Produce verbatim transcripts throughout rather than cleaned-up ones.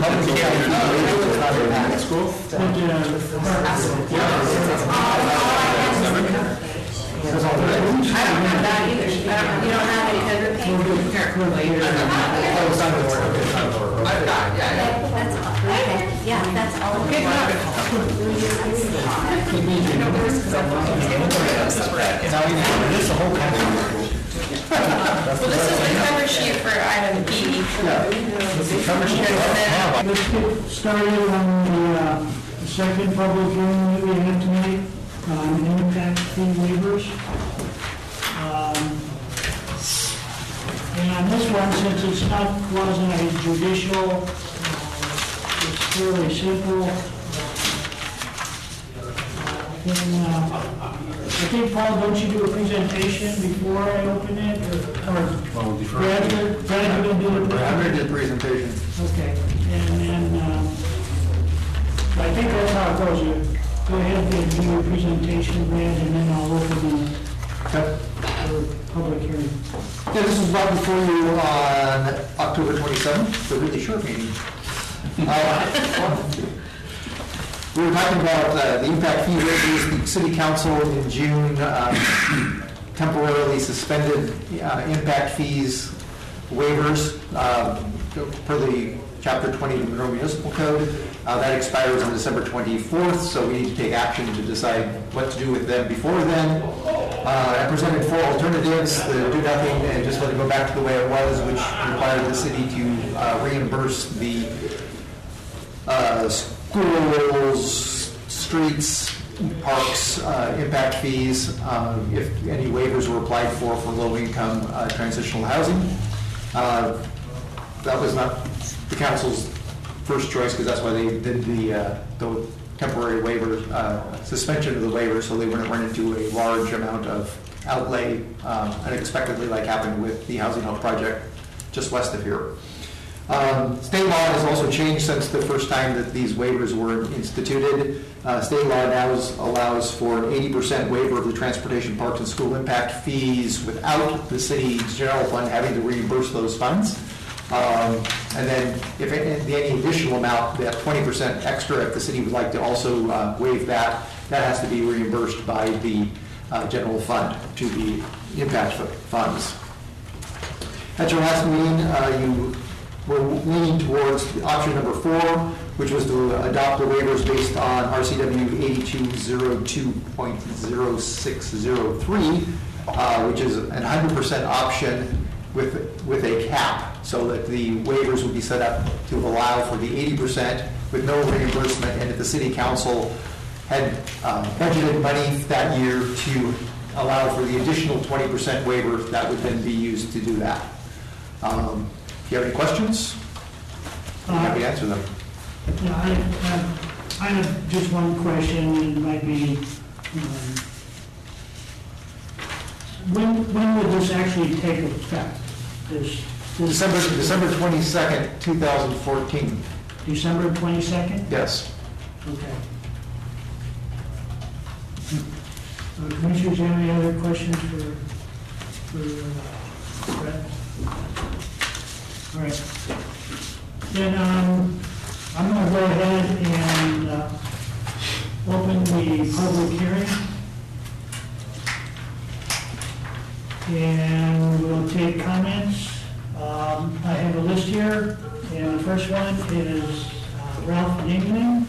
School? I don't have that either. I don't, you don't have any other paper? I've got, yeah, yeah. That's all. Okay. Yeah, that's all. Okay, This the whole country. Well, this is the cover sheet for item B. Cover sheet. Let's get started on the, uh, the second public hearing that we have tonight on impact fee waivers. Um, and on this one, since it's not quasi-judicial, uh, it's fairly simple. Uh, and, uh, I think, Paul, don't you do a presentation before I open it, or, or Brad, Brad, you gonna do it? I'm ready to do the presentation. Okay, and then, um, I think that's how it goes. You go ahead and do your presentation, Brad, and then I'll open the Okay. for public hearing. Yeah, this was brought before you on October twenty-seventh, so really short meeting. Uh, We were talking about uh, the impact fee waivers. The city council in June um, temporarily suspended uh, impact fees waivers uh, per the chapter twenty of the Monroe Municipal Code. Uh, that expires on December twenty-fourth, so we need to take action to decide what to do with them before then. Uh, I presented four alternatives: the do nothing and just let it go back to the way it was, which required the city to uh, reimburse the uh, schools, streets, parks, uh, impact fees, uh, if any waivers were applied for for low-income uh, transitional housing. Uh, that was not the council's first choice, because that's why they did the, uh, the temporary waiver, uh, suspension of the waiver, so they wouldn't run into a large amount of outlay um, unexpectedly, like happened with the Housing Health Project just west of here. Um, state law has also changed since the first time that these waivers were instituted. Uh, state law now allows for an eighty percent waiver of the transportation, parks, and school impact fees without the city general fund having to reimburse those funds. Um, and then if any, any additional amount, that twenty percent extra, if the city would like to also uh, waive that, that has to be reimbursed by the uh, general fund to the impact funds. At your last meeting, uh, you were leaning towards option number four, which was to adopt the waivers based on R C W eighty-two oh two point oh six oh three, uh, which is an one hundred percent option with, with a cap, so that the waivers would be set up to allow for the eighty percent with no reimbursement, and if the city council had uh, budgeted money that year to allow for the additional twenty percent waiver, that would then be used to do that. Um, if you have any questions, I'm happy to answer them. Yeah, I have, I have just one question, and it might be, um, when, when would this actually take effect? This, this December, December twenty-second, two thousand fourteen. December twenty-second? Yes. Okay. Uh, Commissioners, have any other questions for, for uh, Brett? All right. Then um, I'm going to go ahead and uh, open the public hearing. And we'll take comments. Um, I have a list here, and the first one is uh, Ralph Yingling.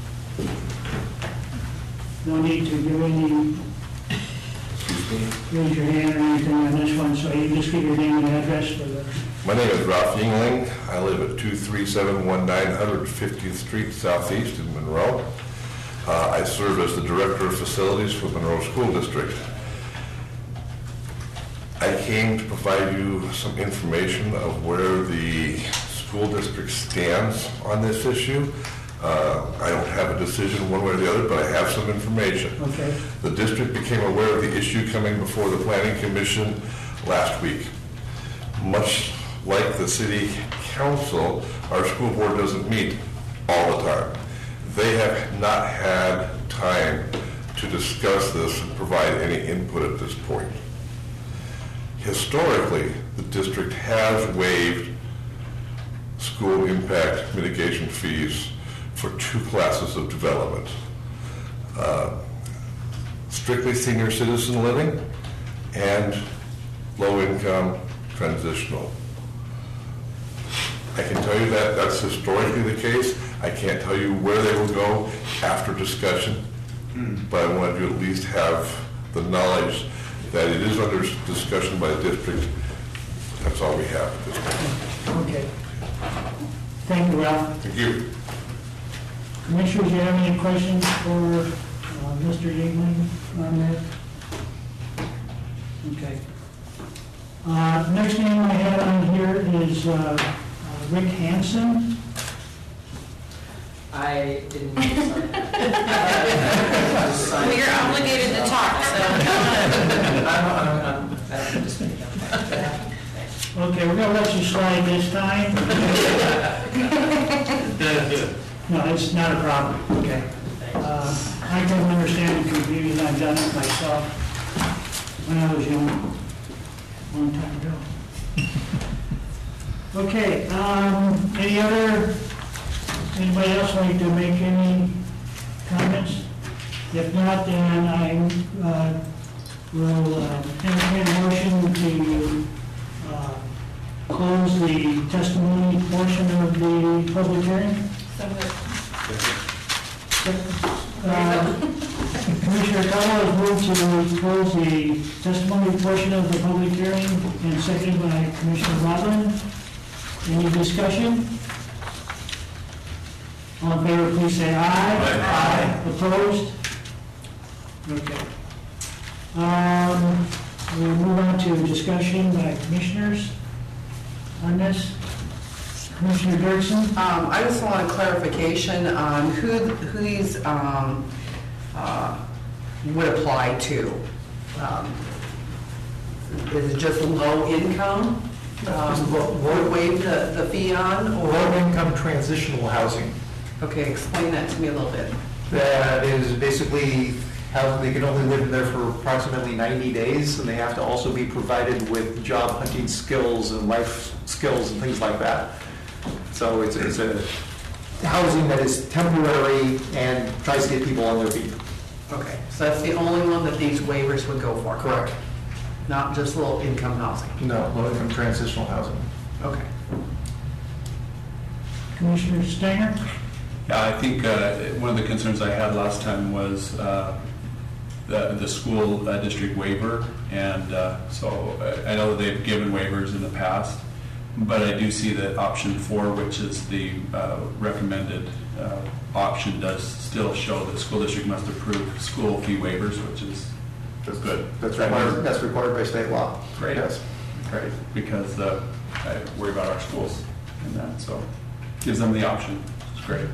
No need to give any, raise your hand or anything on this one, so you just give your name and address for the. My name is Ralph Yingling. I live at two three seven one nine one hundred fiftieth Street Southeast in Monroe. Uh, I serve as the Director of Facilities for Monroe School District. I came to provide you some information of where the school district stands on this issue. Uh, I don't have a decision one way or the other, but I have some information. Okay. The district became aware of the issue coming before the Planning Commission last week. Much like the City Council, our school board doesn't meet all the time. They have not had time to discuss this and provide any input at this point. Historically, the district has waived school impact mitigation fees for two classes of development. Uh, strictly senior citizen living and low-income transitional. I can tell you that that's historically the case. I can't tell you where they will go after discussion, but I wanted you to at least have the knowledge that it is under discussion by the district. That's all we have at this point. Okay. Thank you, Ralph. Thank you. Commissioners, do you have any questions for uh, Mister Yingling on that? Okay. Uh, Next name I have on here is uh, uh, Rick Hansen. I didn't. Well, you're obligated to talk, so. I'm, I'm, I'm, I'm just gonna come back. Okay, we're gonna let you slide this time. No, it's not a problem. Okay. Uh, I can understand the confusion. I've done it myself when I was young, a long time ago. Okay, um, any other, anybody else like to make any comments? If not, then I, uh, will, uh, entertain a motion to, uh, close the testimony portion of the public hearing. So moved. Uh, Commissioner Connell has moved to close the testimony portion of the public hearing, and seconded by Commissioner Rodlin. Any discussion? All in favor, please say aye. Aye. Opposed? Okay. Um, we'll move on to discussion by commissioners on this. Commissioner Dirksen? Um, I just want a clarification on who, who these, um, uh, would apply to. Um, Is it just low income, um, would waive the, the fee on, or? Low-income transitional housing. Okay, explain that to me a little bit. That is basically how they can only live in there for approximately ninety days, and they have to also be provided with job hunting skills and life skills and things like that. So it's, it's a housing that is temporary and tries to get people on their feet. Okay, so that's the only one that these waivers would go for? Correct. Not just low income housing? No, low-income transitional housing. Okay. Commissioner Stanger? Yeah, I think uh, one of the concerns I had last time was uh, the, the school uh, district waiver, and uh, so uh, I know that they've given waivers in the past, but I do see that option four, which is the uh, recommended uh, option, does still show that school district must approve school fee waivers, which is That's good. That's required, that's required by state law. Great. Yes. Great, because uh, I worry about our schools and that, so gives them the option. It's great.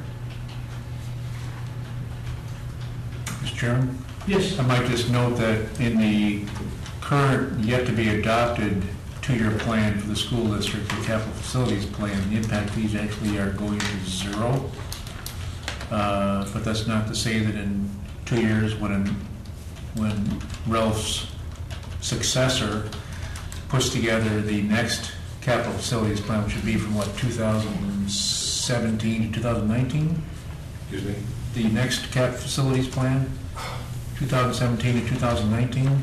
Mister Chairman? Yes. I might just note that in the current, yet-to-be-adopted two-year plan for the school district, the capital facilities plan, the impact fees actually are going to zero. Uh, But that's not to say that in two years, when, when Ralph's successor puts together the next capital facilities plan, which would be from what, two thousand seventeen to two thousand nineteen? Excuse me? The next cap facilities plan, two thousand seventeen to two thousand nineteen,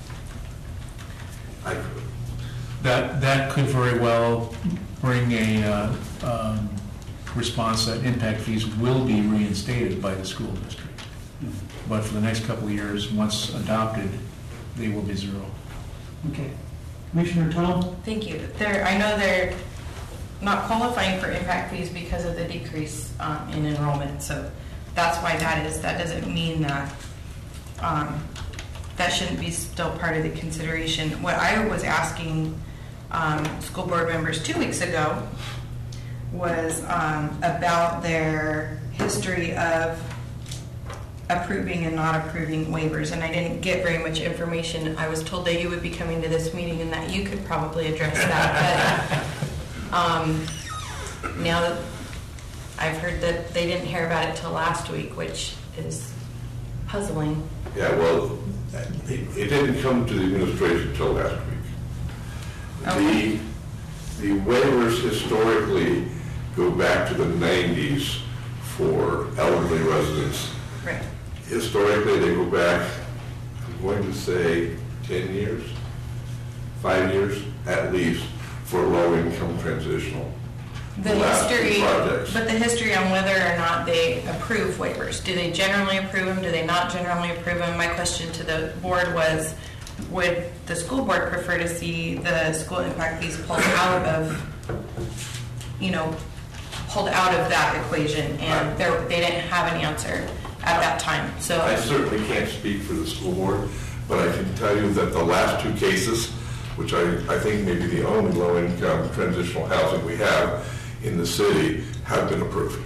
I, that, that could very well bring a uh, um, response that impact fees will be reinstated by the school district. But for the next couple of years, once adopted, they will be zero. Okay. Commissioner Tuttle? Thank you. They're, I know they're not qualifying for impact fees because of the decrease um, in enrollment, so that's why that is. That doesn't mean that um, that shouldn't be still part of the consideration. What I was asking um, school board members two weeks ago was um, about their history of approving and not approving waivers, and I didn't get very much information. I was told that you would be coming to this meeting and that you could probably address that, but um, now that I've heard that they didn't hear about it till last week, which is puzzling. yeah, well, it, it didn't come to the administration till last week. Okay. The, the waivers historically go back to the nineties for elderly residents. Right. Historically, they go back, I'm going to say ten years, five years at least, for low-income transitional. The last two history, projects. but the history on whether or not they approve waivers. Do they generally approve them? Do they not generally approve them? My question to the board was, would the school board prefer to see the school impact fees pulled out of, you know, pulled out of that equation? And there, they didn't have an answer at that time, so. I certainly can't speak for the school board, but I can tell you that the last two cases, which I, I think may be the only low-income transitional housing we have in the city, have been approved.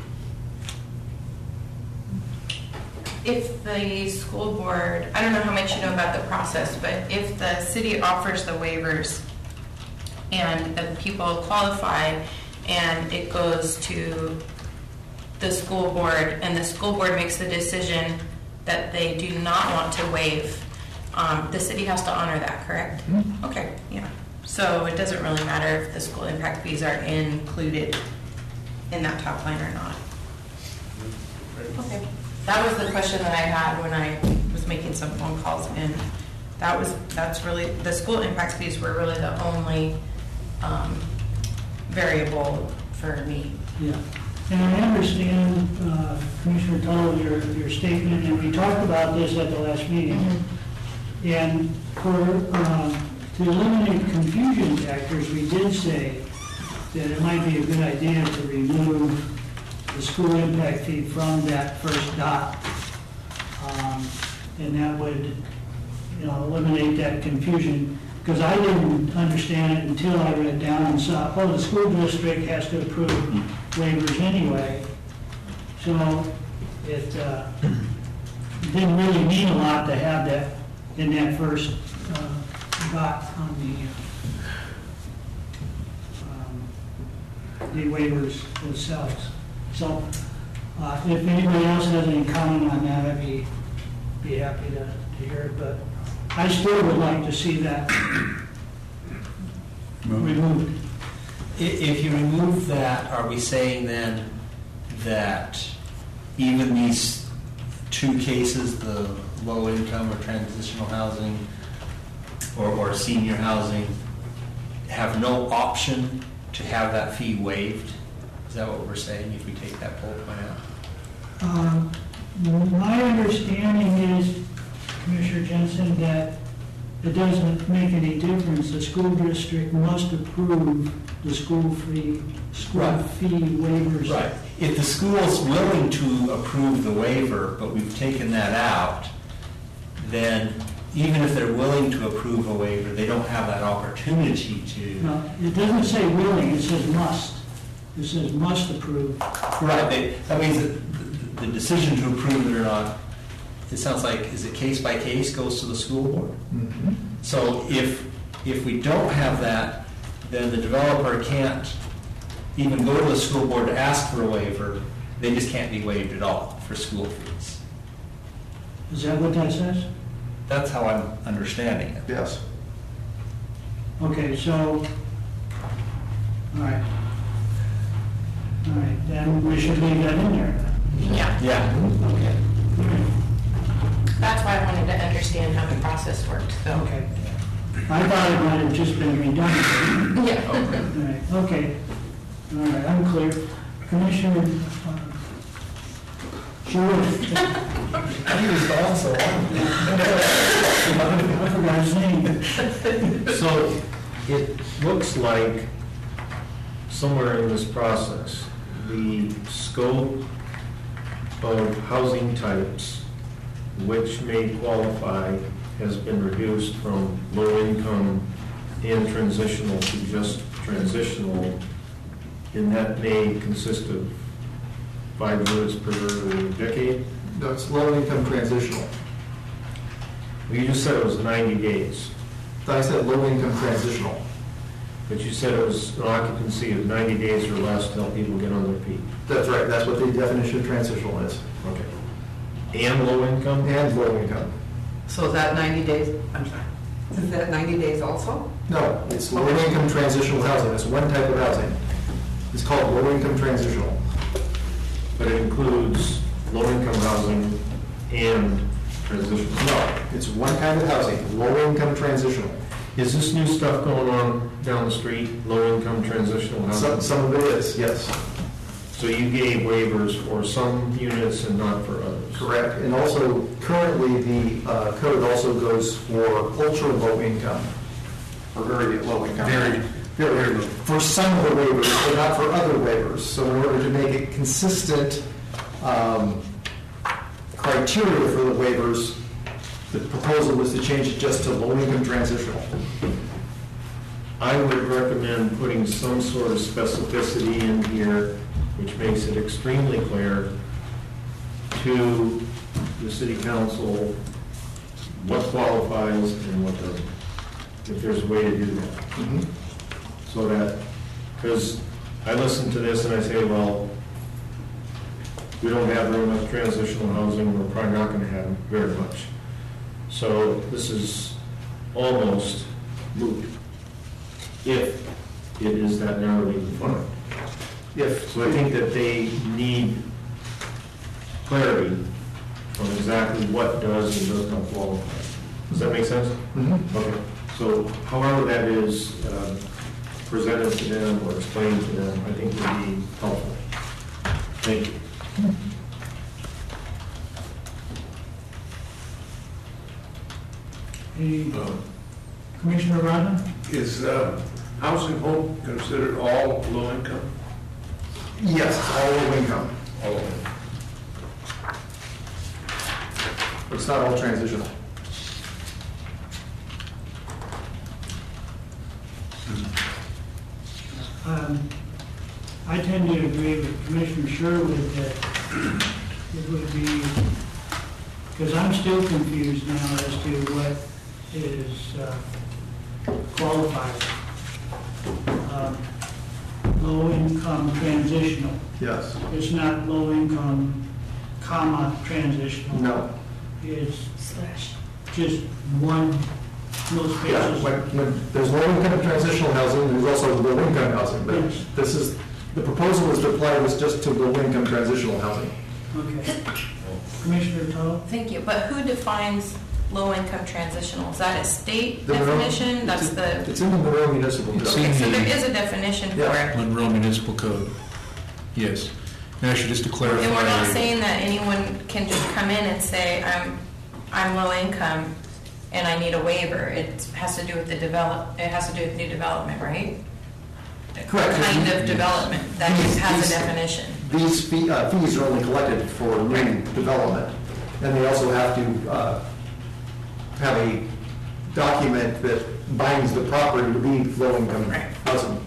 If the school board, I don't know how much you know about the process, but if the city offers the waivers and the people qualify and it goes to the school board and the school board makes the decision that they do not want to waive, um, the city has to honor that, correct? Mm-hmm. Okay, yeah. So it doesn't really matter if the school impact fees are included in that top line or not. Okay. That was the question that I had when I was making some phone calls, and that was, that's really, the school impact fees were really the only um, variable for me. Yeah. And I understand, uh, Commissioner Tuttle, your, your statement, and we talked about this at the last meeting. Mm-hmm. And for, uh, to eliminate confusion factors, we did say that it might be a good idea to remove the school impact fee from that first dot. Um, and that would, you know, eliminate that confusion. Because I didn't understand it until I read down and saw, oh, the school district has to approve waivers anyway. So it uh, didn't really mean a lot to have that in that first uh, dot on the uh, um, the waivers themselves. So uh, if anybody else has any comment on that, I'd be be happy to, to hear it. But I still would like to see that removed. I- If you remove that, are we saying then that even these two cases, the low income or transitional housing or, or senior housing, have no option to have that fee waived? Is that what we're saying if we take that bullet point out? Um, my understanding is, Commissioner Jensen, that it doesn't make any difference. The school district must approve the school fee, school Right. fee waivers. Right. If the school's willing to approve the waiver, but we've taken that out, then even if they're willing to approve a waiver, they don't have that opportunity to. No, it doesn't say willing, it says must. It says must approve. Right, they, that means that the, the decision to approve it or not, it sounds like, is it case by case, goes to the school board? Mhm. So if, if we don't have that, then the developer can't even go to the school board to ask for a waiver. They just can't be waived at all for school fees. Is that what that says? That's how I'm understanding it. Yes. Okay, so, all right. All right, then we should leave that in there. Yeah, Yeah. Okay. that's why I wanted to understand how the process worked, so. Okay. I thought it might have just been redundant. Yeah. All right, okay. All right, I'm clear. Commissioner, uh, sure. He was also I forgot his name. So it looks like somewhere in this process, the scope of housing types which may qualify has been reduced from low income and transitional to just transitional, and that may consist of five units per decade. That's low-income transitional. Well, you just said it was ninety days, I said low-income transitional. but you said it was an occupancy of ninety days or less to help people get on their feet. That's right, that's what the definition of transitional is. Okay. And low income? And low-income. So is that ninety days, I'm sorry, is that ninety days also? No, it's low-income transitional housing, that's one type of housing. It's called low-income transitional. But it includes low-income housing and transitional. No, it's one kind of housing, low-income transitional. Is this new stuff going on down the street, low-income transitional Some, housing? some of it is, yes. So you gave waivers for some units and not for others? Correct. And also, currently, the uh, code also goes for ultra-low income, or very low income. Very, Very low. For some of the waivers, but not for other waivers. So in order to make it consistent um, criteria for the waivers, the proposal was to change it just to low-income transitional. I would recommend putting some sort of specificity in here, which makes it extremely clear to the city council what qualifies and what doesn't, if there's a way to do that. Mhm. So that, because I listen to this and I say, well, we don't have very much transitional housing, we're probably not going to have very much. So this is almost moot, if it is that narrowly defined. If, So I think that they need clarity on exactly what does and does not qualify. Does that make sense? Mhm. Okay. So however that is uh, presented to them or explained to them, I think would be helpful. Thank you. Any- Commissioner Rodman? Is uh, housing home considered all low income? yes, all low income. All of it. It's not all transitional. Um, I tend to agree with Commissioner Sherwood that it would be, because I'm still confused now as to what is uh, qualified. Um, Low-income transitional. Yes. It's not low-income, comma, transitional. No. It's just one, most Yeah, cases. when, when there's low-income transitional housing, there's also low-income housing, but Yes. this is, the proposal was to apply this just to low-income transitional housing. Okay. Commissioner Todd? Thank you, but who defines low-income transitional? Is that a state The Monroe- definition? That's the, It's in the Monroe Municipal It's Code. in- so there is a definition for Yeah. it. Monroe Municipal Code. Yes. And actually, just to clarify. And we're not saying that anyone can just come in and say, I'm, I'm low income and I need a waiver. It has to do with the develop, it has to do with new development, right? Correct. Kind Yes. of development that These- has these- a definition. These fee- uh, fees are only collected for new development, and they also have to uh, have a document that binds the property to be low-income Right. housing.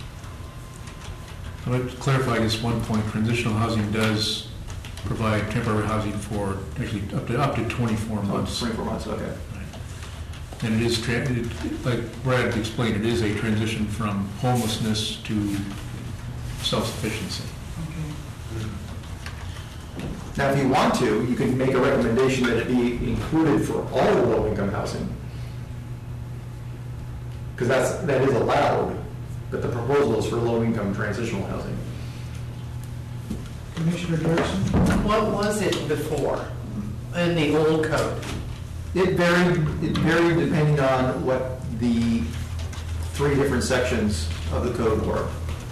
I'd like to clarify just one point. Transitional housing does provide temporary housing for actually up to, up to twenty-four months. twenty-four months, okay. And it is, tra- it- like Brad explained, it is a transition from homelessness to self-sufficiency. Okay. Now, if you want to, you can make a recommendation that it be included for all low-income housing. Because that's, that is allowed, but the proposal is for low-income transitional housing. Commissioner Dirksen? What was it before in the old code? It varied, it varied depending on what the three different sections of the code were.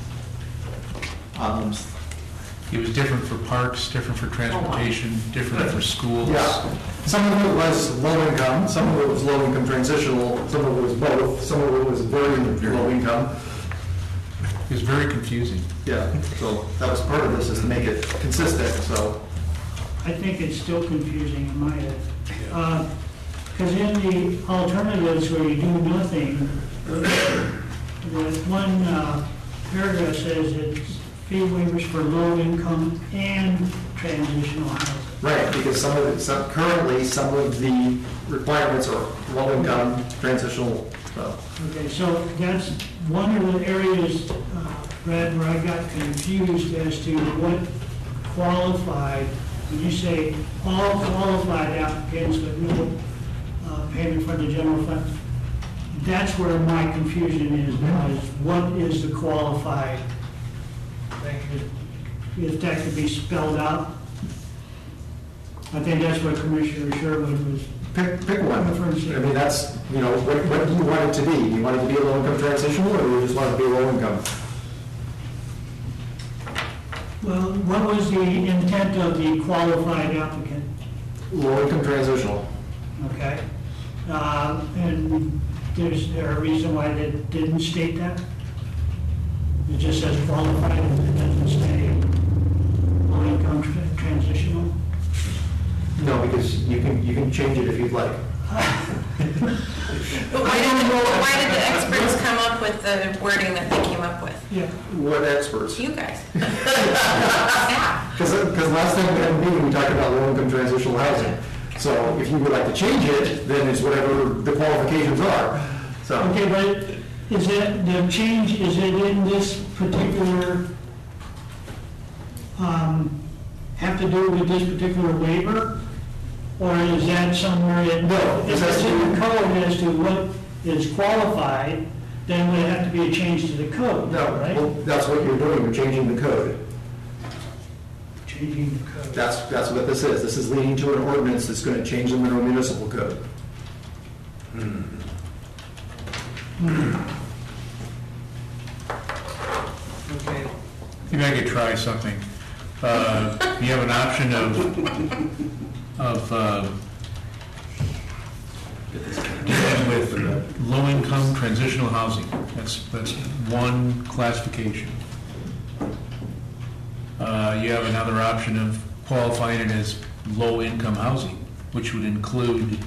Um, It was different for parks, different for transportation, different for schools. Yeah, some of it was low income, some of it was low income transitional, some of it was both, some of it was very low income. It was very confusing. Yeah, so that was part of this, is to make it consistent, so. I think it's still confusing in my head. Because in the alternatives where you do nothing, the one uh, paragraph says it's fee waivers for low income and transitional housing. Right, because some of it, some, currently, some of the requirements are low income, transitional, so. Okay, so that's one of the areas, uh, Brad, where I got confused as to what qualified, when you say all qualified applicants with no uh, payment from the general fund, that's where my confusion is now, is what is the qualified If that could be spelled out. I think that's what Commissioner Sherwood was. Pick, pick one. referencing. I mean, that's, you know, what, what do you want it to be? Do you want it to be a low-income transitional, or do you just want it to be a low-income? Well, what was the intent of the qualified applicant? Low-income transitional. Okay? Uh, And is there a reason why they didn't state that? It just says qualified and it doesn't say low-income tra- transitional? No, because you can, you can change it if you'd like. But why did, the, why did the experts come up with the wording that they came up with? Yeah. What experts? You guys. Yeah. Because, because last time we had a meeting, we talked about low-income transitional housing. So if you would like to change it, then it's whatever the qualifications are. So. Okay, but is that, the change, is it in this particular, um, have to do with this particular waiver? Or is that somewhere in, No, if this has it's to in the do- code as to what is qualified, then would have to be a change to the code, No, right? well, that's what you're doing, you're changing the code. Changing the code. That's, that's what this is. This is leading to an ordinance that's going to change the Monroe Municipal Code. Okay. Maybe I could try something. Uh, You have an option of, of uh, dealing with low-income transitional housing. That's, that's one classification. Uh, You have another option of qualifying it as low-income housing, which would include,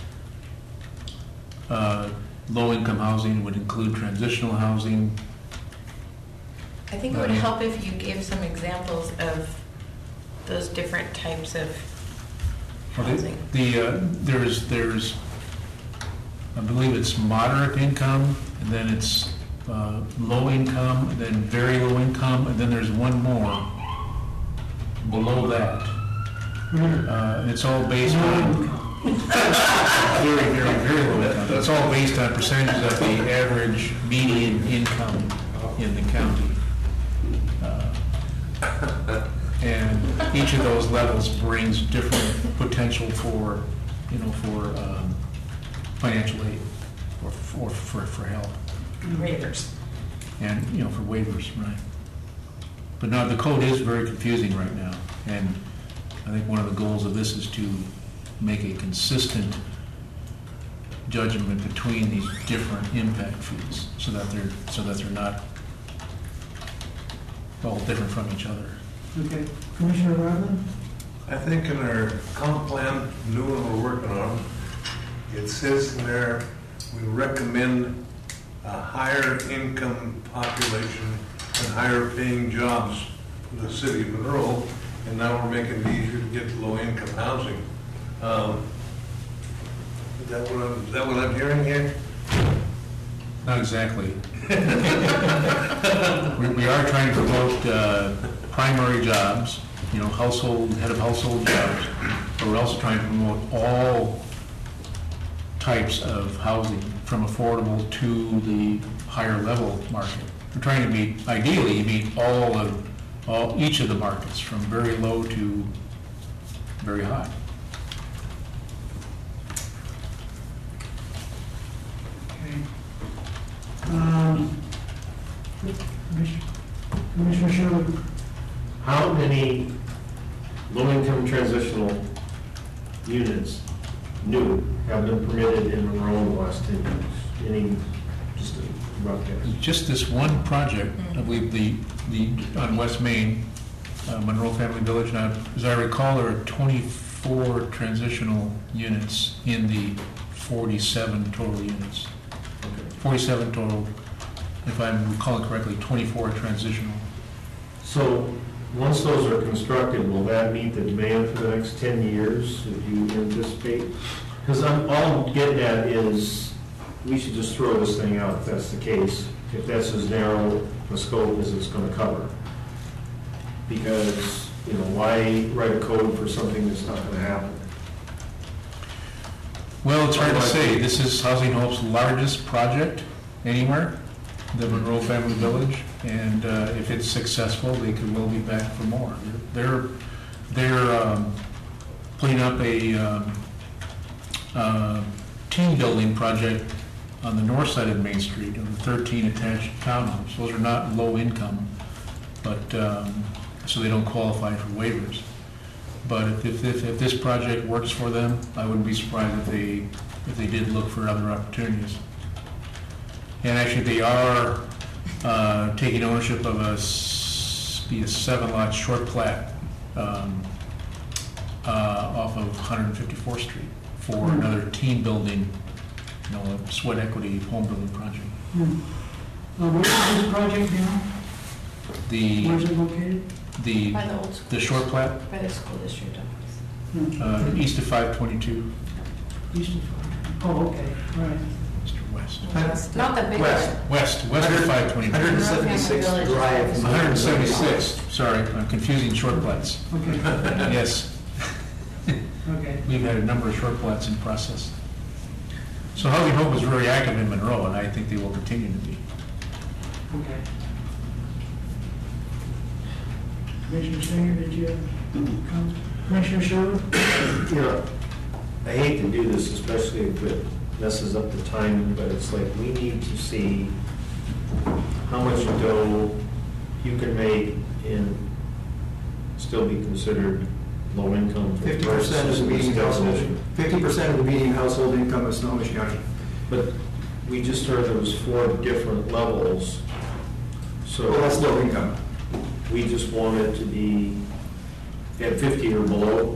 uh, low-income housing would include transitional housing. I think it would help if you gave some examples of those different types of Well, the- housing. The, uh, there's, there's, I believe it's moderate income, and then it's uh, low income, and then very low income, and then there's one more below that. Uh, and it's all based on very, very, very low income. It's all based on percentages of the average median income in the county. Uh, And each of those levels brings different potential for, you know, for um, financial aid or for, for, for help. Waivers. And, you know, for waivers, right. But now, the code is very confusing right now, and I think one of the goals of this is to make a consistent judgment between these different impact fees, so that they're, so that they're not all different from each other. Okay. Commissioner Rodman? I think in our comp plan, new one we're working on, it says in there, we recommend a higher income population and higher paying jobs for the city of Monroe, and now we're making it easier to get low income housing. Um, Is that what I'm, is that what I'm hearing here? Not exactly. We we are trying to promote uh, primary jobs, you know, household, head of household jobs, but we're also trying to promote all types of housing, from affordable to the higher level market. We're trying to meet, ideally, meet all of, all, each of the markets, from very low to very high. Okay. Um, Commissioner Commissioner Sherwood? How many low-income transitional units, new, have been permitted in Monroe in the last ten years? Any, just a rough guess? Just this one project, I believe the, the, on West Main, uh, Monroe Family Village, now, as I recall, there are twenty-four transitional units in the forty-seven total units. forty-seven total, if I'm recalling correctly, twenty-four transitional. So, once those are constructed, will that meet the demand for the next ten years, if you anticipate? Because I'm, all I'm getting at is, we should just throw this thing out if that's the case, if that's as narrow a scope as it's gonna cover. Because, you know, why write a code for something that's not gonna happen? Well, it's hard to say. This is Housing Hope's largest project anywhere, the Monroe Family Village. And uh, if it's successful, they could well be back for more. They're, they're um, putting up a um, uh, team building project on the north side of Main Street, of the thirteen attached townhomes. Those are not low income, but, um, so they don't qualify for waivers. But if, if, if this project works for them, I wouldn't be surprised if they, if they did look for other opportunities. And actually, they are uh, taking ownership of a, s- be a seven-lot short plat um, uh, off of one hundred fifty-fourth Street for another team building, you know, a sweat equity home building project. Hmm. Uh, where is this project now? The, Where is it located? the, By the old school. the short plat, By the school district office. Hmm. uh, east of five twenty-two, East of, oh, okay, all right. Mister West. Not the big West. one. West, west of five twenty-two. one seventy-six Drive. one hundred seventy-six, sorry, I'm confusing short plats. Okay, Yes, okay. we've had a number of short plats in process. So Housing Hope was very active in Monroe, and I think they will continue to be. Okay. Commissioner Singer, did you have comments? Commissioner Sherwood? You know, I hate to do this, especially if it messes up the timing, but it's like, we need to see how much dough you can make and still be considered low income. for Fifty percent of the median household, definition. fifty percent of the median household income of Snohomish County. But we just heard there was four different levels, so. Well, that's low income. We just want it to be at fifty or below.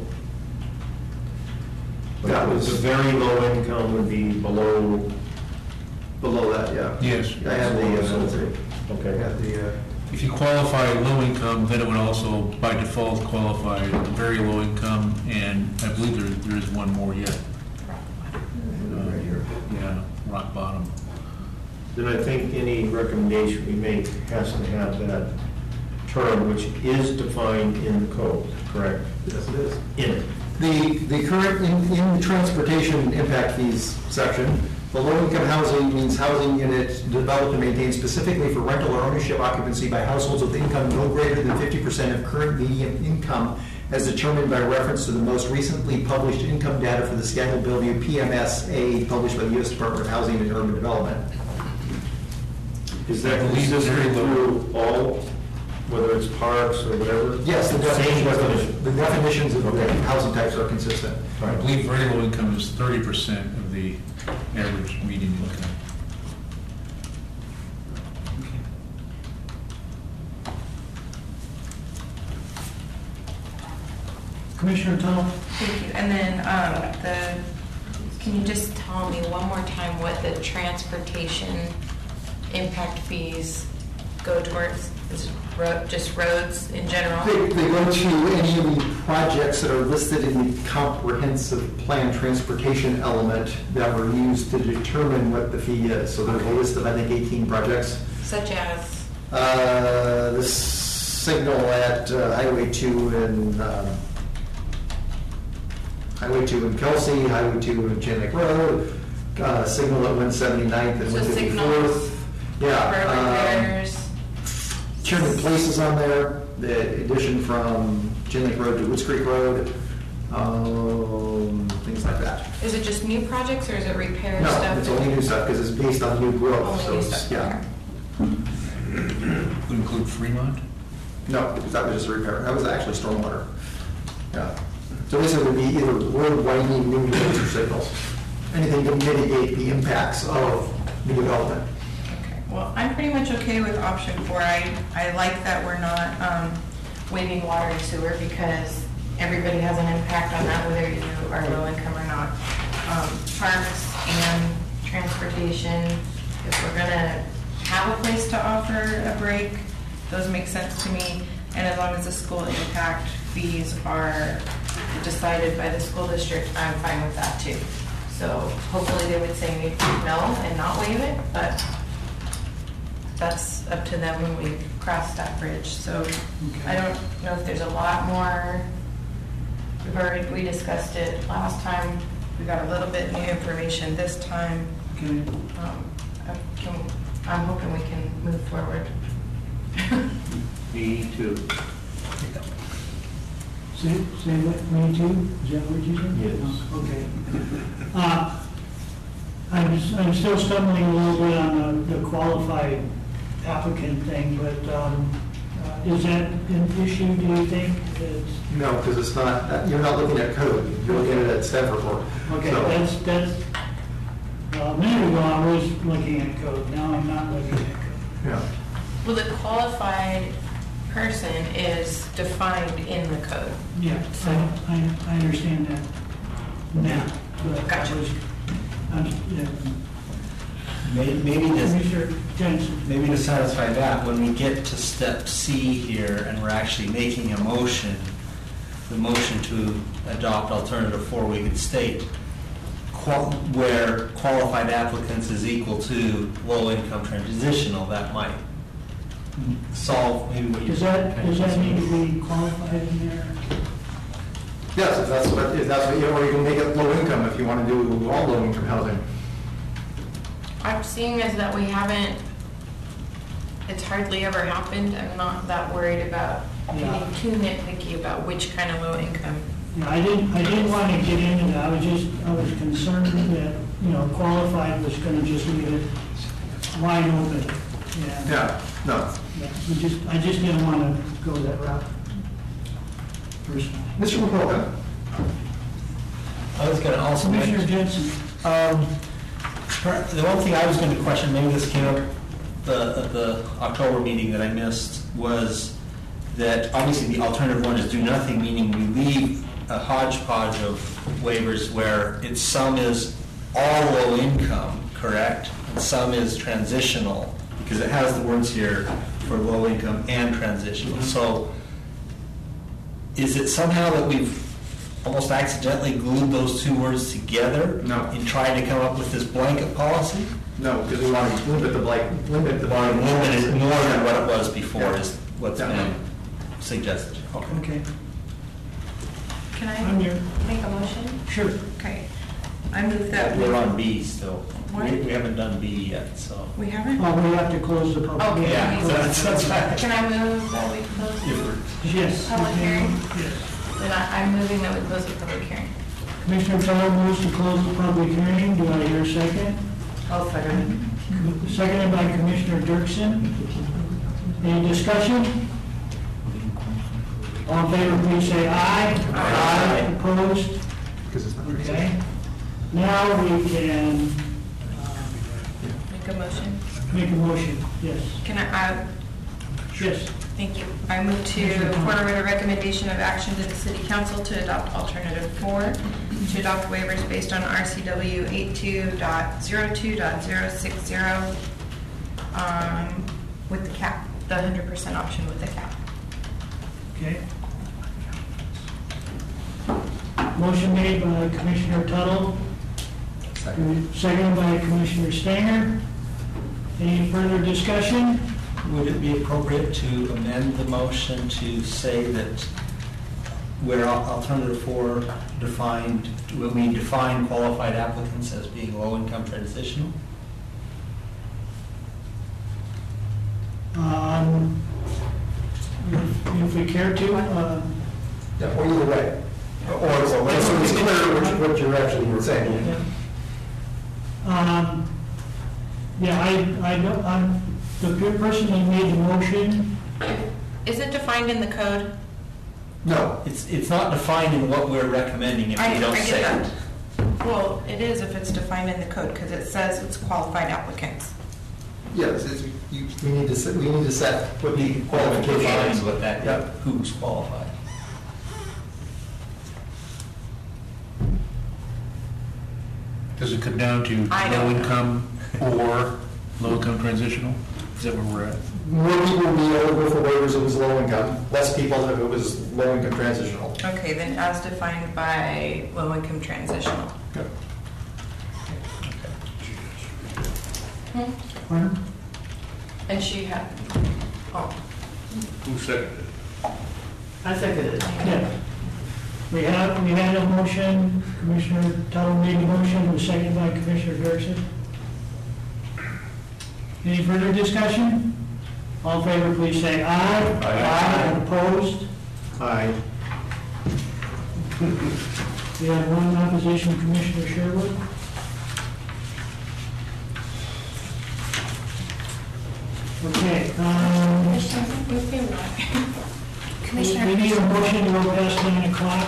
That was- The very low income would be below. Below that, yeah. Yes. I have the, uh, I Okay. have the, uh, If you qualify low income, then it would also by default qualify very low income, and I believe there, there is one more yet. right here. Yeah, rock bottom. Then I think any recommendation we make has to have that term, which is defined in the code, correct? Yes, it is. In it. The, the current, in, in the transportation impact fees section, the low-income housing means housing units developed and maintained specifically for rental or ownership occupancy by households with income no greater than fifty percent of current median income as determined by reference to the most recently published income data for the Seattle Bellevue P M S A published by the U S Department of Housing and Urban Development. Is that I believe it's very consistent low. through all, whether it's parks or whatever? Yes, the Same definitions, definition. the definitions of the Okay. housing types are consistent. I believe very low income is thirty percent of the average median income. Commissioner Tunnell? Thank you. And then, um, the, can you just tell me one more time what the transportation impact fees go towards? Is it ro- just roads in general? They, they go to any of the projects that are listed in the comprehensive plan transportation element that were used to determine what the fee is. So there's a list of, I think, eighteen projects. Such as, Uh, the signal at uh, Highway two and, um, Highway two in Kelsey, Highway two in Chin Lake Road, uh, signal at one seventy-ninth and So one signals, fifty-fourth. Yeah. road um, repairs, Chairman Place is on there, the addition from Chin Lake Road to Woods Creek Road, um, things like that. is it just new projects or is it repair stuff? No, it's only new stuff because it's based on new growth. Only so new it's- stuff, Yeah. Would include Fremont? No, because that was just a repair. That was actually stormwater. Yeah. So this would be either road widening, new roads or signals. Anything to mitigate the impacts of the development. Okay, well, I'm pretty much okay with option four. I, I like that we're not um, waiving water and sewer because everybody has an impact on that, whether you are low income or not. Um, Parks and transportation, if we're gonna have a place to offer a break, those make sense to me. And as long as the school impact fees are decided by the school district, I'm fine with that too. So hopefully they would say no and not waive it, but that's up to them when we cross that bridge. So I don't know if there's a lot more. We've already, we discussed it last time. We got a little bit new information this time. Okay. Um, I can- I'm hoping we can move forward. B two. Say, say what, me too? Is that what you said? Yes. Oh, okay. Uh, I'm, s- I'm still stumbling a little bit on the, the qualified applicant thing, but, um, uh, is that an issue, do you think? It's- No, because it's not, uh, you're not looking at code, you're looking at it staff report. Okay, So- that's, that's, uh, a minute ago I was looking at code, now I'm not looking at code. Yeah. Well, the qualified person is defined in the code. Yeah, I, I, I understand that now. but I Gotcha. was- I'm- yeah. Maybe, maybe this, Commissioner Jensen. maybe to satisfy that, when we get to step C here and we're actually making a motion, the motion to adopt alternative four, we could state qual- where qualified applicants is equal to low-income transitional, that might solve maybe what you're. Does that, does that need to be qualified in there? Yes, if that's what, if that's what, you or you can make it low income if you want to do all low income housing. I'm seeing as that we haven't, it's hardly ever happened. I'm not that worried about Yeah. getting too nitpicky about which kind of low income. Yeah, I didn't, I didn't want to get into that, I was just, I was concerned that, you know, qualified was going to just leave it wide open. Yeah. Yeah, no. Yeah, we just, I just didn't want to go that route personally. Mister McCullough? I was gonna also mention. Commissioner Jensen. Um, per- The one thing I was going to question, maybe this came up the, at the October meeting that I missed, was that obviously the alternative one is do nothing, meaning we leave a hodgepodge of waivers where it's some is all low income, correct? And some is transitional, because it has the words here for low income and transitional. So is it somehow that we've almost accidentally glued those two words together? No. In trying to come up with this blanket policy? No, because we want to limit the blight, limit the. Or limit it more than what it was before Yeah. is what's Yeah. been suggested? Okay, Can I'm I here. make a motion? Sure. Okay. I move that we... We're on B still. What? We we haven't done B yet, so. We haven't? Oh, we have to close the public. Okay. Yeah, so that's, that's right. Can I move that we close the Yes. public you can. hearing? Yes. Then I- I'm moving that we close the public hearing. Commissioner Teller moves to close the public hearing. Do I hear a second? I'll second Seconded by Commissioner Dirksen. Any discussion? All in favor, please say aye. Aye. Opposed? Because it's not. Okay. Now we can Make a motion. make a motion. Yes. Can I, I, Yes. thank you. I move to forward a recommendation of action to the city council to adopt alternative four, to adopt waivers based on R C W eighty-two point zero two point zero six zero, um, with the cap, the one hundred percent option with the cap. Okay. Motion made by Commissioner Tuttle, seconded by Commissioner Stanger. Any further discussion? Would it be appropriate to amend the motion to say that where al- alternative four defined, when we define qualified applicants as being low-income transitional? Um, If if we care to, uh, Yeah, or either way. Or, or just so it's clear what what you're actually saying. um, yeah, I, I don't, I'm, the pe- person who made the motion, Is it defined in the code? No. It's, it's not defined in what we're recommending if I- we don't I get say that. it. Well, it is if it's defined in the code, because it says it's qualified applicants. Yes, it's, you, we need to, set- we need to set what the qualification Defines is. what that, Yeah. who's qualified. Does it come down to I don't low know. income or low income transitional? Is that where we're at? More people would be eligible for waivers if it was low income, less people if it was low income transitional. Okay, then as defined by low-income transitional. Okay. Hmm? pardon? And she had, oh, Who seconded it? I second it. Yeah. We have, we had a motion, Commissioner Tuttle made a motion, was seconded by Commissioner Dirksen. Any further discussion? All in favor, please say aye. Aye. Opposed? Aye. We have one opposition, Commissioner Sherwood. Okay, um, Commissioner. we need a motion to go past nine o'clock.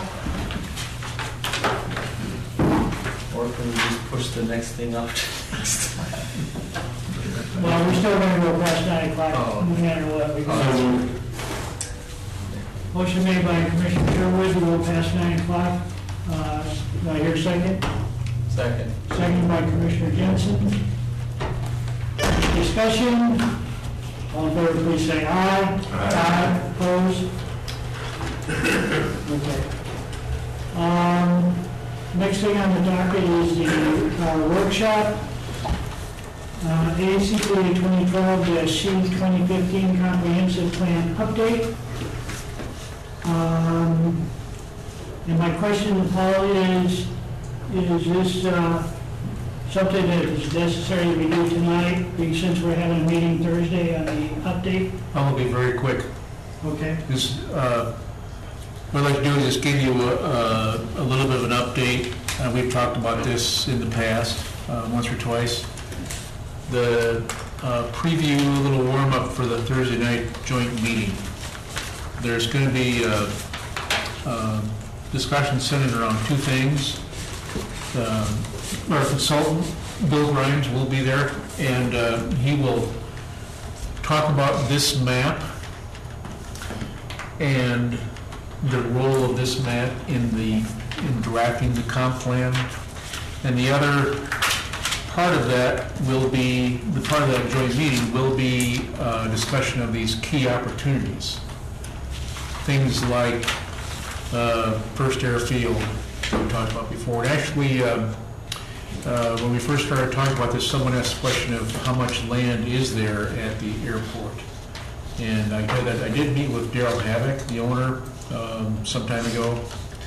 Or can we just push the next thing up to next time? Well, we're still gonna go past nine o'clock, Oh. no matter what. We Oh. Motion made by Commissioner Sherwood to go past nine o'clock. Uh, do I hear a second? Second. Second by Commissioner Jensen. Discussion? All in favor, please say aye. Aye. Opposed? Okay. Um, next thing on the docket is the uh, workshop. Uh, A C P twenty twelve C twenty fifteen Comprehensive Plan Update. Um, and my question to Paul is, is this, uh, something that is necessary to be done tonight, because since we're having a meeting Thursday on the update? I'll be very quick. Okay. This, uh, what I'd like to do is just give you a, a, a little bit of an update. Uh, we've talked about this in the past, uh, once or twice. The uh, preview, a little warm-up for the Thursday night joint meeting. There's going to be a, a discussion centered around two things. Um, our consultant, Bill Grimes, will be there, and uh, he will talk about this map and the role of this map in the in drafting the comp plan. And the other part of that will be, the part of that joint meeting will be a discussion of these key opportunities. Things like uh, First Airfield, that we talked about before. And actually, uh, uh, when we first started talking about this, someone asked the question of how much land is there at the airport. And I did, I did meet with Daryl Havoc, the owner, um, some time ago,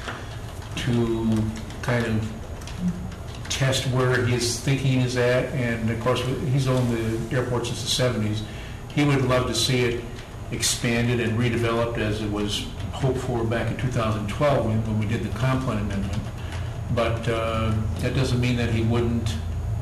to kind of test where his thinking is at. And of course, he's owned the airport since the seventies. He would love to see it expanded and redeveloped as it was hoped for back in two thousand twelve when, when we did the comp plan amendment. But uh, that doesn't mean that he wouldn't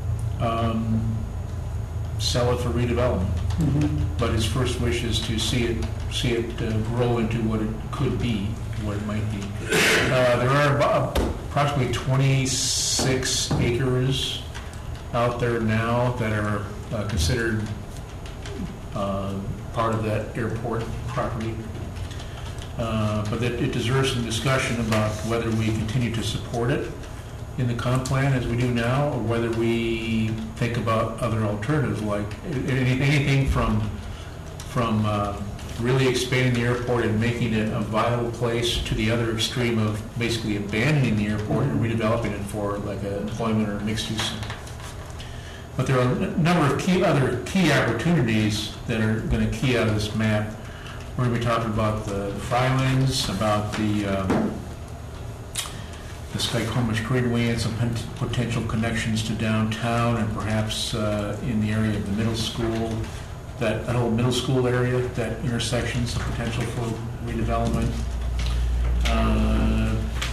um, sell it for redevelopment. Mm-hmm. But his first wish is to see it see it uh, grow into what it could be, what it might be. Uh, there are about approximately twenty-six acres out there now that are uh, considered uh, part of that airport property. Uh, but it, it deserves some discussion about whether we continue to support it in the comp plan as we do now, or whether we think about other alternatives, like any- anything from from uh, really expanding the airport and making it a viable place, to the other extreme of basically abandoning the airport and redeveloping it for like an employment or mixed use. But there are a number of key other key opportunities that are going to key out of this map. We're going to be talking about the Frylands, about the um, the Skycomish Greenway and some pot- potential connections to downtown, and perhaps uh, in the area of the middle school, that, that whole middle school area, that intersection, some potential for redevelopment. Uh,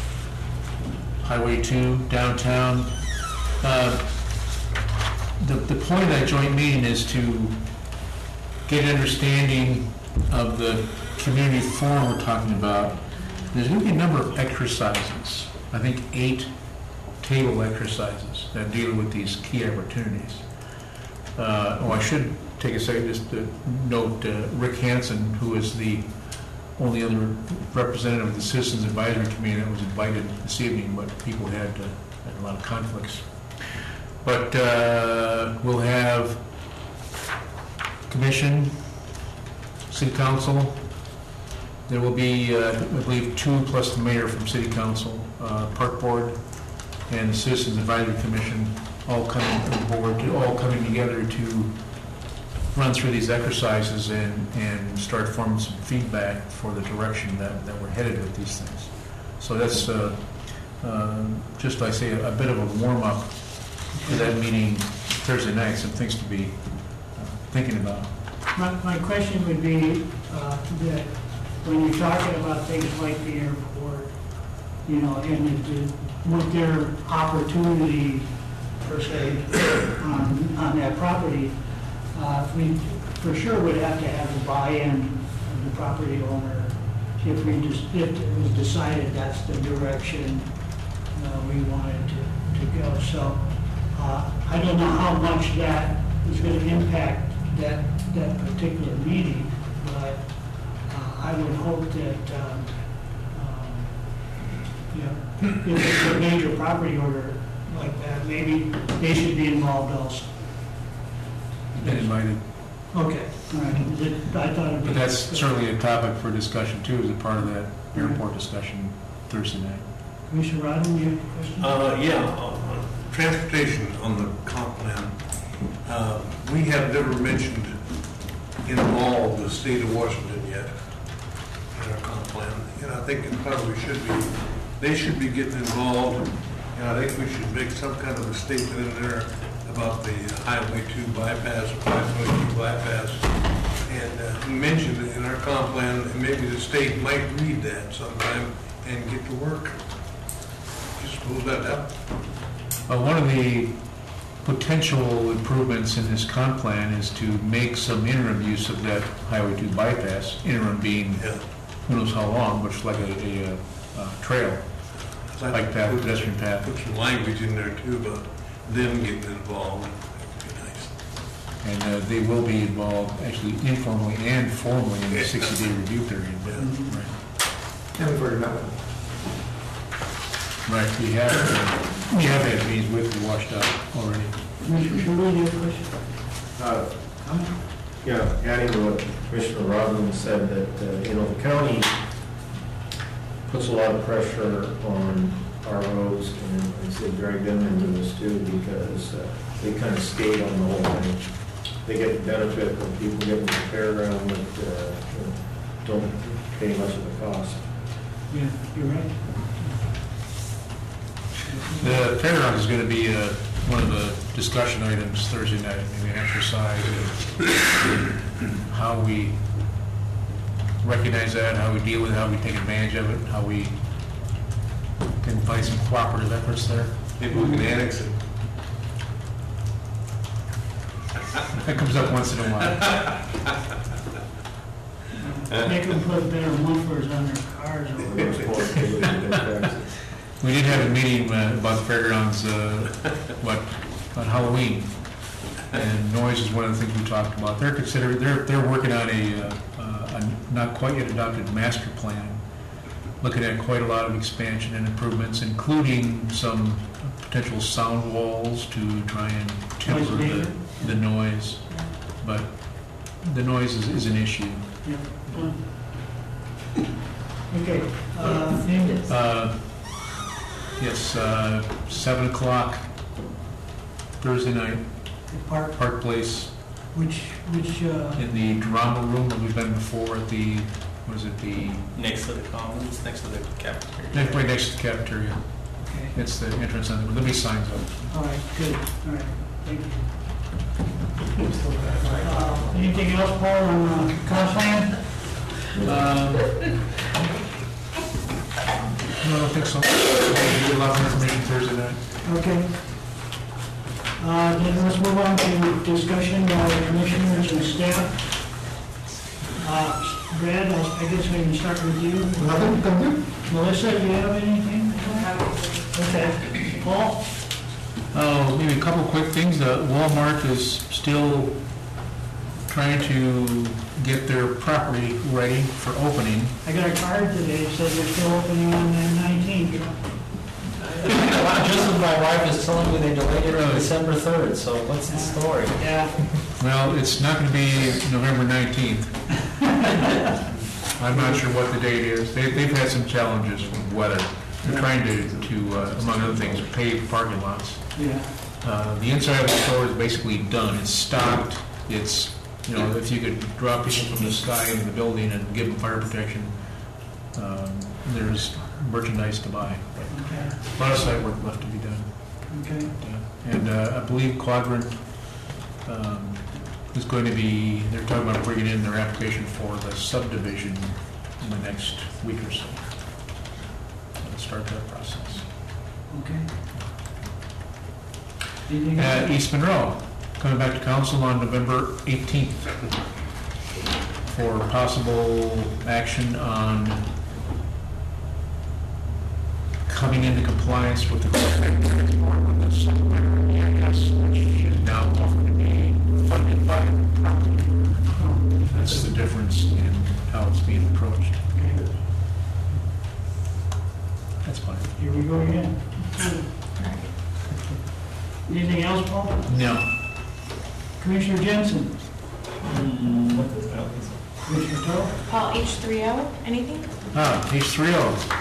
Highway two, downtown. Uh, the, the point of that joint meeting is to get an understanding of the community forum we're talking about. There's going to be a number of exercises, I think eight table exercises that deal with these key opportunities. Uh, oh, I should take a second just to note uh, Rick Hansen, who is the only other representative of the Citizens Advisory Committee that was invited this evening, but people had, uh, had a lot of conflicts. But uh, we'll have commission, city council. There will be, uh, I believe, two plus the mayor from city council, uh, park board, and the Citizens Advisory Commission, all coming on board, to, all coming together to run through these exercises and, and start forming some feedback for the direction that, that we're headed with these things. So that's uh, uh, just, I say, a, a bit of a warm-up to that meeting Thursday night, some things to be uh, thinking about. My, my question would be, uh, that when you're talking about things like the airport, you know, and the, with their opportunity, per se, on, on that property, uh, we for sure would have to have the buy-in of the property owner if we just, if it was decided that's the direction uh, we wanted to, to go. So, uh, I don't know how much that is going to impact that, that particular meeting, but uh, I would hope that, um, um, you know, if it's a major property order like that, maybe they should be involved also. Been invited. Okay, all right. Is it- I thought it'd be. But that's certainly a topic for discussion too, as a part of that airport discussion Thursday night. Commissioner Rodman, you have a question? Uh, yeah, on- on transportation on the comp plan, uh, we have never mentioned involved the state of Washington yet in our comp plan, and I think it probably should be. They should be getting involved, and I think we should make some kind of a statement in there about the Highway two bypass, Highway two bypass, and uh, mention it in our comp plan, and maybe the state might read that sometime and get to work. Just suppose that up. Uh, one of the potential improvements in this comp plan is to make some interim use of that Highway two bypass, interim being Yeah. who knows how long, but it's like a, a, uh, uh, trail, like that Put- pedestrian path. Put some language in there too about them getting involved. That would be nice. And uh, they will be involved actually informally and formally in the sixty-day review period. But, right. And we've already met with them. Right, we have, uh, we have had meetings with Washed Out already. Commissioner Sherwood, you have a question? Uh, Yeah, adding to what Commissioner Rodman said, that, uh, you know, the county puts a lot of pressure on our roads, and it's drag them into this too, because uh, they kind of skate on the whole thing. They get the benefit of people getting to the fairground that uh, you know, don't pay much of the cost. Yeah, you're right. The fairground is going to be uh, one of the discussion items Thursday night, maybe an exercise of how we recognize that, how we deal with it, how we take advantage of it, how we can find some cooperative efforts there. Maybe we can annex it. That comes up once in a while. Make them put better mufflers on their cars over Those there. poor people that get taxes. We did have a meeting uh, about the fairgrounds, uh, what, on Halloween, and noise is one of the things we talked about. They're considering, they're, they're working on a, uh, uh, a not quite yet adopted master plan, looking at quite a lot of expansion and improvements, including some potential sound walls to try and temper Noise the, meter? the noise. But the noise is, is an issue. Yeah. Okay, uh, Andy? Uh, Yes, uh, seven o'clock Thursday night, The park, Park Place, which, which, uh, in the drama room that we've been before at the, what is it, the, Next to the commons, next to the cafeteria. next- right next to the cafeteria. okay, It's the entrance on the, there'll be signs up. all right, good, all right, thank you. Uh, Anything else, Paul, on uh, comp plan? No, I don't think so. We'll do a lot of information Thursday night. Okay. Uh, Then let's move on to discussion by commissioners and staff. Uh, Brad, I I guess we can start with you. Nothing, come here. Melissa, do you have anything? Okay. Paul? Oh, maybe a couple quick things. Uh, Walmart is still trying to get their property ready for opening. I got a card today, it says they're still opening on the nineteenth. Just as my wife is telling me they delayed it to Really? December third, so what's the story? Yeah. Well, it's not going to be November nineteenth. I'm not sure what the date is. They, they've had some challenges with weather. They're trying to, to uh, among other things, pave parking lots. Yeah. Uh, The inside of the store is basically done. It's stocked. It's, you know, if you could drop people from the sky into the building and give them fire protection, um, there's merchandise to buy. Okay. A lot of site work left to be done. Okay. Yeah. And uh, I believe Quadrant um, is going to be, they're talking about bringing in their application for the subdivision in the next week or so. Let's start that process. Okay. Anything Uh, else? East Monroe, coming back to council on November eighteenth for possible action on coming into compliance with the which is now offered to be funded by. That's the difference in how it's being approached. That's fine. Here we go again. Anything else, Paul? No. Commissioner Jensen? Commissioner Toth? Paul, H three O, anything? Ah, H three O.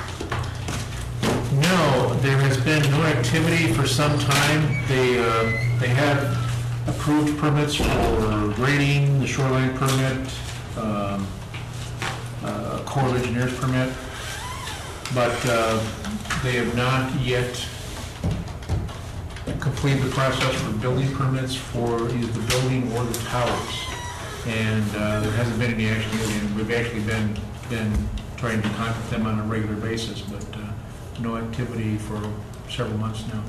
No, there has been no activity for some time. They, uh, they have approved permits for grading, the shoreline permit, um, uh, Corps of Engineers permit, but uh, they have not yet completed the process for building permits for either the building or the towers. And uh, there hasn't been any action, and we've actually been, been trying to contact them on a regular basis, but uh, no activity for several months now.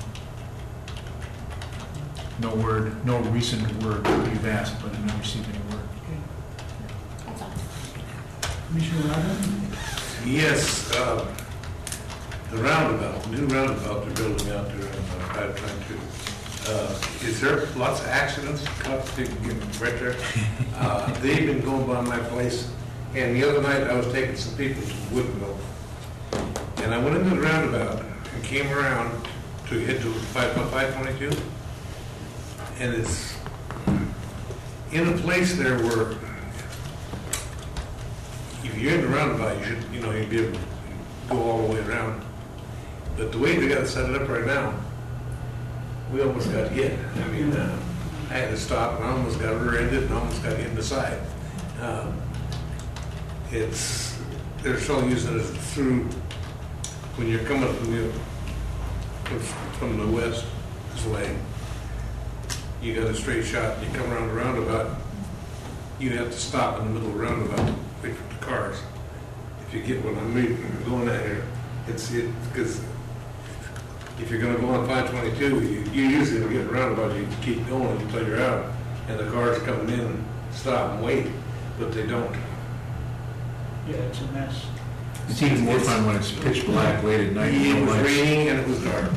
No word, no recent word. We've asked, but I've not received any word. That's all. Commissioner Robin? Yes, uh, the roundabout, the new roundabout they're building out there on uh, five twenty-two. Uh, is there lots of accidents? Cops didn't get right there. Uh, they've been going by my place, and the other night I was taking some people to Woodville, and I went into the roundabout and came around to get to five twenty-two, and it's in a place there where if you're in the roundabout, you should, you know, you'd be able to go all the way around. But the way they got it set up right now, we almost got hit. I mean, uh, I had to stop, and I almost got rear-ended, and almost got hit in the side. Uh, it's they're still using it through when you're coming from the from the west this way. You got a straight shot, and you come around the roundabout. You have to stop in the middle of the roundabout to wait for the cars. If you get what I'm going at here, it's it because. If you're going to go on five twenty-two, you, you usually will get around about you keep going until you're out, and the cars coming in stop and wait, but they don't. Yeah, it's a mess. It's even more fun when it's pitch black late at night. It no was lights. raining and it was dark.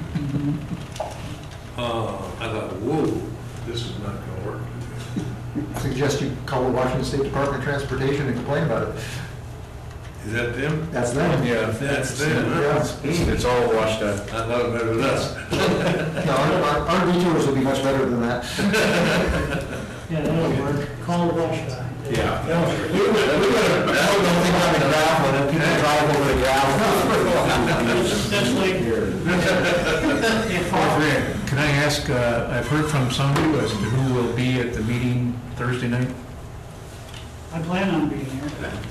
Uh, I thought, whoa, this is not going to work. I suggest you call the Washington State Department of Transportation and complain about it. Is that them? That's them. Yeah, That's them, huh? Yeah. it's, it's all washed out. I thought it better than us. No, our, our- our detours will be much better than that. Yeah, that'll work. Call the washout. Yeah. We would, we would, that would only have the gravel, and then people drive over the gravel. That's like, if I- Can I ask, uh, I've heard from some of you as to who will be at the meeting Thursday night? I plan on being here.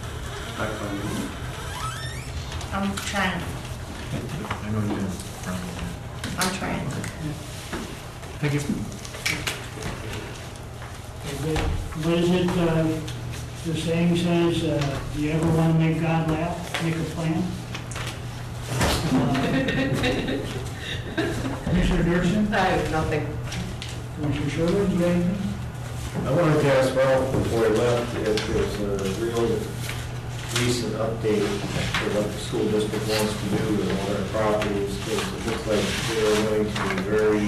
I'm trying, I know you didn't. I'm trying. Thank you. What is it, uh, the saying says, uh, do you ever want to make God laugh, make a plan? Uh, Commissioner Dirksen? I have nothing. Commissioner Sherwood, you got anything? I wanted to ask Ralph before he left if there's a real recent update for what the school district wants to do with all their properties, because it looks like they're going to be very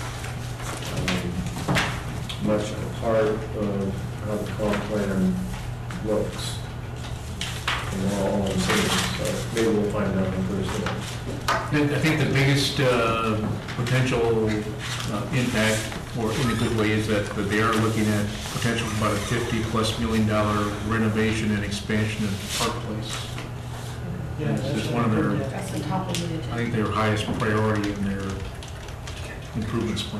um, much a part of how the comp plan looks. And all, all I'm saying, so maybe we'll find out on Thursday. I think the biggest uh, potential uh, impact, or in a good way, is that they are looking at potential for about a fifty-plus million dollar renovation and expansion of Park Place. Yeah, It's that's just what one of I their, heard that. That's the top of the I agenda. think their highest priority in their improvements plan.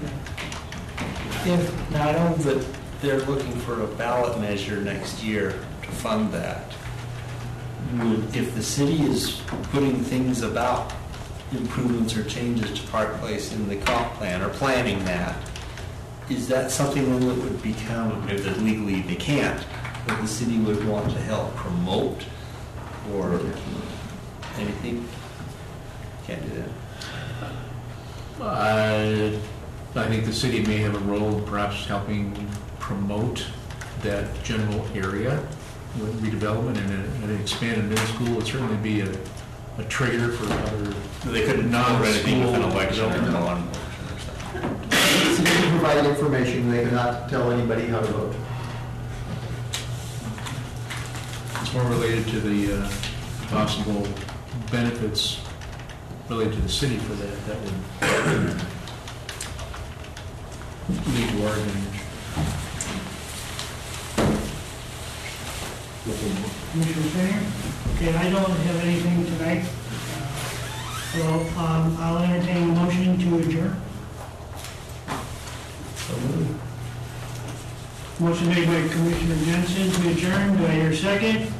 If, now I know that they're looking for a ballot measure next year to fund that. Would, if the city is putting things about improvements or changes to Park Place in the comp plan, or planning that, is that something then that would become, if that legally they can't, that the city would want to help promote or anything? Can't do that. Uh, I think the city may have a role in perhaps helping promote that general area with redevelopment, and a- and an expanded middle school would certainly be a, a trigger for other. They couldn't Non-school anything with an election or development. no on election or something. The city can provide information, they cannot tell anybody how to vote. It's more related to the uh, possible benefits related to the city for that, that would lead to our advantage. Commissioner Singer? Okay, I don't have anything tonight. Uh, So um, I'll entertain a motion to adjourn. Motion made by Commissioner Jensen to adjourn. Do I hear a second?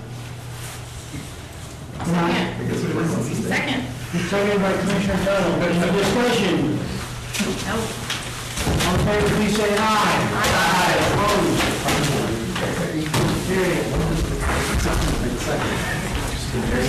Second. Second. Second by Commissioner Tuttle. Any discussion? No. All in favor, please say aye. Aye. Opposed? Carried.